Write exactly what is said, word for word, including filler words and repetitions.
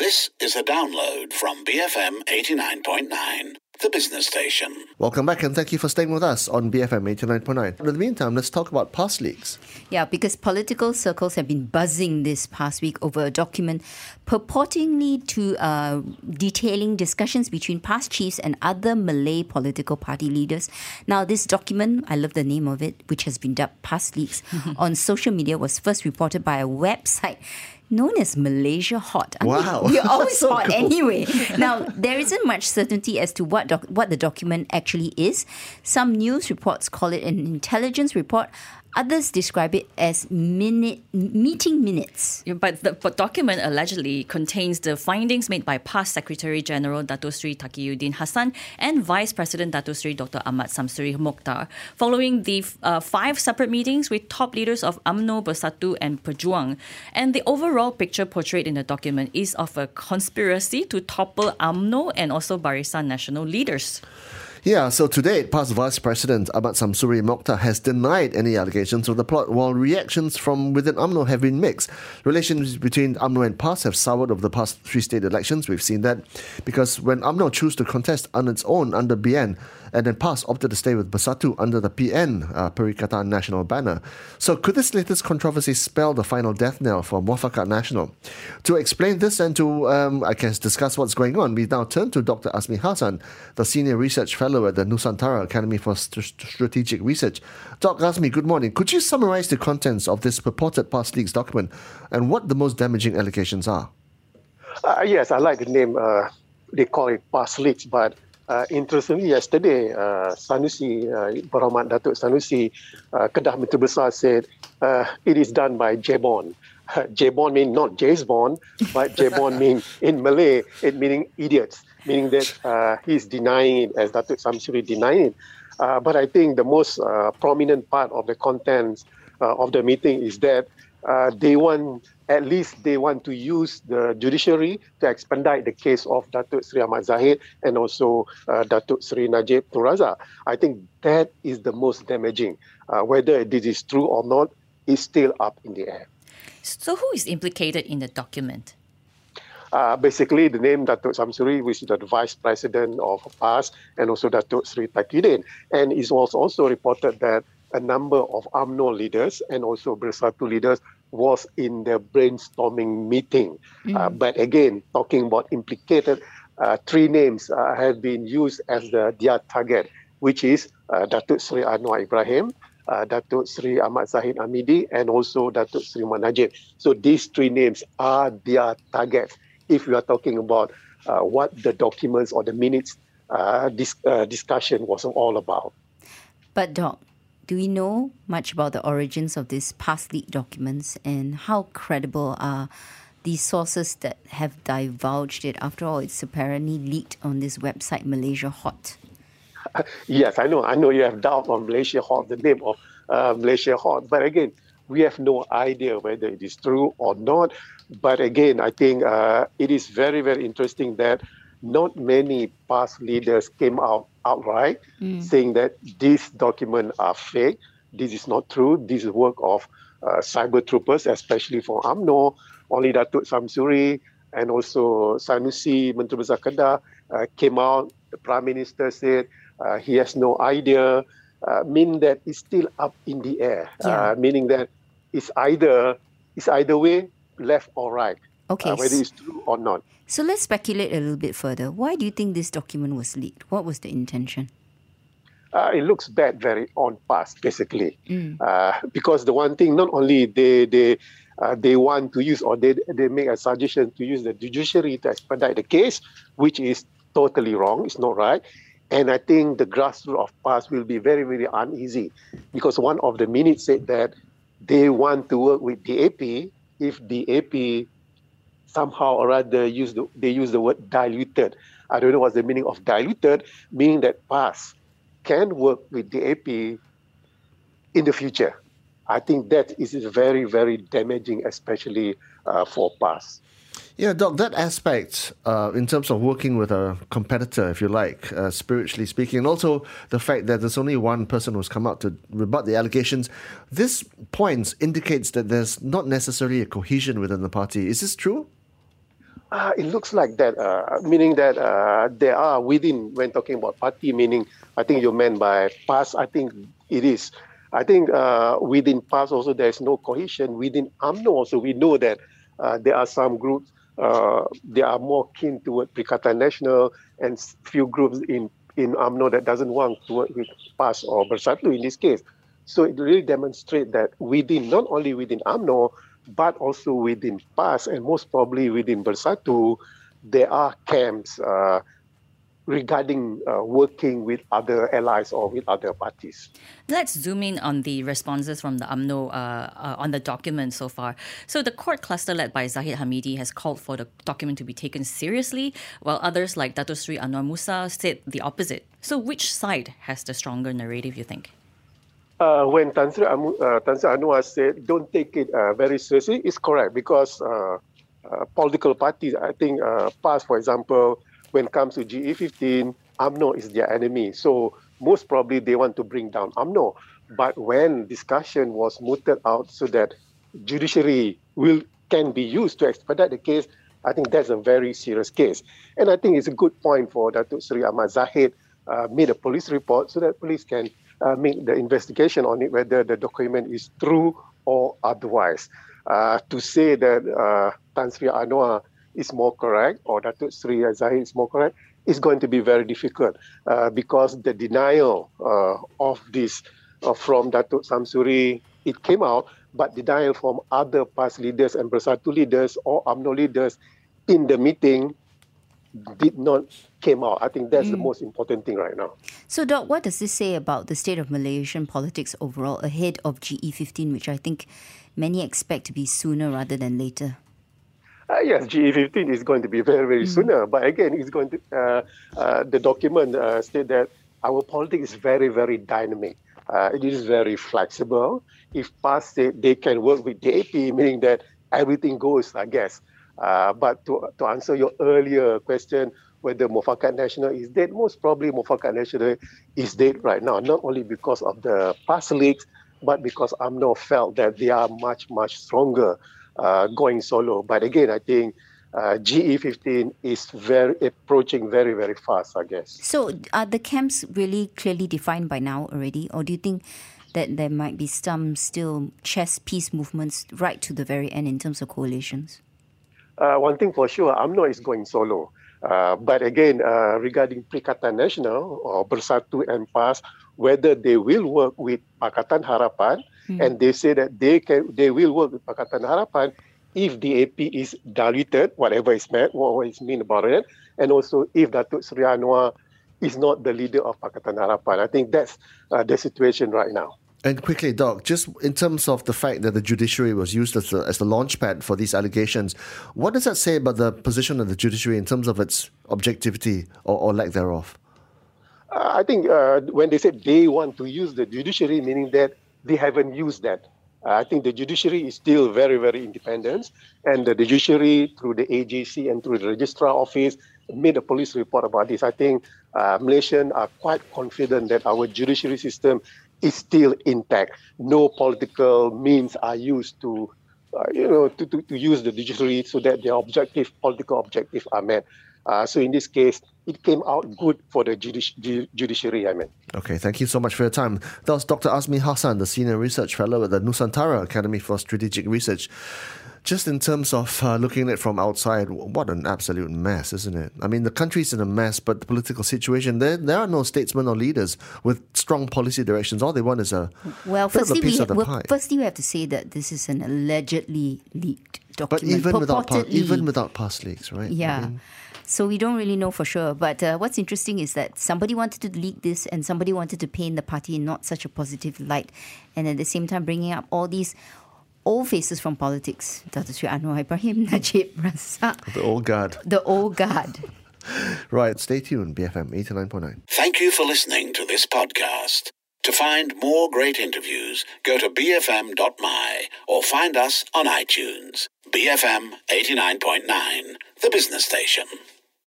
This is a download from B F M eighty-nine point nine, the business station. Welcome back and thank you for staying with us on B F M eighty-nine point nine. In the meantime, let's talk about past leaks. Yeah, because political circles have been buzzing this past week over a document purportedly to uh, detailing discussions between past chiefs and other Malay political party leaders. Now, this document, I love the name of it, which has been dubbed Past Leaks, on social media was first reported by a website known as Malaysia Hot. I wow. mean, you're always so hot cool. anyway. Now, there isn't much certainty as to what doc- what the document actually is. Some news reports call it an intelligence report. Others describe it as minute, meeting minutes. Yeah, but the but document allegedly contains the findings made by past Secretary General Dato Sri Taqiyuddin Hassan and Vice President Dato Sri Doctor Ahmad Samsuri Mokhtar following the uh, five separate meetings with top leaders of UMNO, Bersatu and Pejuang. And the overall picture portrayed in the document is of a conspiracy to topple UMNO and also Barisan Nasional leaders. Yeah, so to date, past Vice President Ahmad Samsuri Mokhtar has denied any allegations of the plot, while reactions from within UMNO have been mixed. Relations between UMNO and PAS have soured over the past three state elections. We've seen that because when UMNO chose to contest on its own under B N, and then PAS opted to stay with Bersatu under the P N, uh, Perikatan Nasional banner. So could this latest controversy spell the final death knell for Muafakat Nasional? To explain this and to, um, I guess, discuss what's going on, we now turn to Doctor Azmi Hassan, the Senior Research Fellow at the Nusantara Academy for St- Strategic Research. Doctor Azmi, good morning. Could you summarize the contents of this purported past leaks document and what the most damaging allegations are? Uh, yes, I like the name. Uh, they call it past leaks, but Uh, interestingly, yesterday, uh, Sanusi, uh, Berhormat Datuk Sanusi, uh, Kedah Menteri Besar said uh, it is done by J-Bond. Uh, J-Bond means not James Bond, but J-Bond means in Malay, it meaning idiots, meaning that uh, he's denying it as Datuk Samsuri denying it. Uh, but I think the most uh, prominent part of the contents uh, of the meeting is that uh, they want, at least they want to use the judiciary to expedite the case of Datuk Sri Ahmad Zahid and also uh, Datuk Sri Najib Tun Razak. I think that is the most damaging. Uh, whether this is true or not is still up in the air. So who is implicated in the document? Uh, basically, the name Datuk Samsuri, which is the Vice President of PAS, and also Datuk Sri Taqiyuddin. And it was also reported that a number of UMNO leaders and also Bersatu leaders was in the brainstorming meeting. Mm. Uh, but again, talking about implicated, uh, three names uh, have been used as the, their target, which is uh, Datuk Sri Anwar Ibrahim, uh, Datuk Sri Ahmad Zahid Hamidi, and also Datuk Sri Muhammad Najib. So these three names are their targets. If we are talking about uh, what the documents or the minutes uh, dis- uh, discussion was all about. But Doc, do we know much about the origins of these past leaked documents and how credible are these sources that have divulged it? After all, it's apparently leaked on this website, Malaysia Hot. Uh, yes, I know. I know you have doubt on Malaysia Hot, the name of uh, Malaysia Hot. But again, we have no idea whether it is true or not. But again, I think uh, it is very, very interesting that not many past leaders came out outright mm. saying that these documents are fake. This is not true. This is work of uh, cyber troopers, especially for UMNO. Only Datuk Samsuri and also Sanusi, Menteri Besar Kedah, uh, came out. The Prime Minister said uh, he has no idea, uh, meaning that it's still up in the air, yeah. uh, meaning that it's either, it's either way, left or right, okay. uh, whether it's true or not. So let's speculate a little bit further. Why do you think this document was leaked? What was the intention? Uh, it looks bad, very on past, basically. Mm. Uh, because the one thing, not only they they uh, they want to use or they they make a suggestion to use the judiciary to expedite the case, which is totally wrong. It's not right. And I think the grassroots of past will be very, very uneasy because one of the minutes said that they want to work with the A P if the A P somehow or rather use the, they use the word diluted. I don't know what's the meaning of diluted, meaning that PAS can work with the A P in the future. I think that is very, very damaging, especially uh, for PAS. Yeah, Doc, that aspect uh, in terms of working with a competitor, if you like, uh, spiritually speaking, and also the fact that there's only one person who's come out to rebut the allegations, this points indicates that there's not necessarily a cohesion within the party. Is this true? Uh, it looks like that, uh, meaning that uh, there are within, when talking about party, meaning I think you meant by P A S, I think it is. I think uh, within P A S also there is no cohesion. Within U M N O also we know that uh, there are some groups, uh, they are more keen toward Perikatan Nasional, and few groups in, in U M N O that doesn't want to work with P A S or Bersatu in this case. So it really demonstrates that within, not only within U M N O, but also within P A S and most probably within Bersatu, there are camps uh, regarding uh, working with other allies or with other parties. Let's zoom in on the responses from the U M N O uh, uh, on the document so far. So the court cluster led by Zahid Hamidi has called for the document to be taken seriously, while others like Dato Sri Anwar Musa said the opposite. So which side has the stronger narrative, you think? Uh, when Tan Sri, Amu, uh, Tan Sri Anwar said, don't take it uh, very seriously, it's correct because uh, uh, political parties, I think uh, P A S, for example, when it comes to G E fifteen, U M N O is their enemy. So most probably they want to bring down U M N O. But when discussion was mooted out so that judiciary will can be used to expedite the case, I think that's a very serious case. And I think it's a good point for Datuk Seri Ahmad Zahid uh, made a police report so that police can Uh, make the investigation on it, whether the document is true or otherwise. Uh, to say that uh, Tan Sri Anwar is more correct or Datuk Sri Zahid is more correct is going to be very difficult uh, because the denial uh, of this uh, from Datuk Samsuri, it came out, but denial from other P A S leaders and Bersatu leaders or U M N O leaders in the meeting did not came out. I think that's mm. the most important thing right now. So, Doc, what does this say about the state of Malaysian politics overall ahead of G E fifteen, which I think many expect to be sooner rather than later? Uh, yes, G E fifteen is going to be very, very mm. sooner. But again, it's going to uh, uh, the document uh, state that our politics is very, very dynamic. Uh, it is very flexible. If P A S say they can work with D A P, meaning that everything goes, I guess. Uh, but to, to answer your earlier question, whether Mufakat Nasional is dead, most probably Mufakat Nasional is dead right now, not only because of the P A S leaks, but because U M N O felt that they are much, much stronger uh, going solo. But again, I think uh, G E fifteen is very approaching very, very fast, I guess. So are the camps really clearly defined by now already? Or do you think that there might be some still chess piece movements right to the very end in terms of coalitions? Uh, one thing for sure, U M N O is going solo. Uh, but again, uh, regarding Perikatan Nasional or Bersatu and P A S, whether they will work with Pakatan Harapan, mm. and they say that they can, they will work with Pakatan Harapan if D A P is diluted, whatever is meant, what is mean about it, and also if Datuk Seri Anwar is not the leader of Pakatan Harapan. I think that's uh, the situation right now. And quickly, Doc, just in terms of the fact that the judiciary was used as the, as the launchpad for these allegations, what does that say about the position of the judiciary in terms of its objectivity or, or lack thereof? Uh, I think uh, when they said they want to use the judiciary, meaning that they haven't used that. Uh, I think the judiciary is still very, very independent. And the judiciary, through the A J C and through the registrar office, made a police report about this. I think uh, Malaysians are quite confident that our judiciary system is still intact. No political means are used to, uh, you know, to, to, to use the judiciary so that their objective, political objectives are met. Uh, so in this case, it came out good for the judici- ju- judiciary, I mean. Okay, thank you so much for your time. That was Doctor Azmi Hassan, the Senior Research Fellow at the Nusantara Academy for Strategic Research. Just in terms of uh, looking at it from outside, what an absolute mess, isn't it? I mean, the country's in a mess, but the political situation, there, there are no statesmen or leaders with strong policy directions. All they want is a, well, bit firstly, of a piece we, of the well, pie. Firstly, we have to say that this is an allegedly leaked document. But even without, pa- Purportedly. even without past leaks, right? Yeah. I mean, so we don't really know for sure. But uh, what's interesting is that somebody wanted to leak this and somebody wanted to paint the party in not such a positive light. And at the same time, bringing up all these old faces from politics. Dato Sri Anwar Ibrahim, Najib Razak. the old guard. The old guard. Right, stay tuned, B F M eighty-nine point nine. Thank you for listening to this podcast. To find more great interviews, go to b f m dot m y or find us on iTunes. B F M eighty-nine point nine, the business station.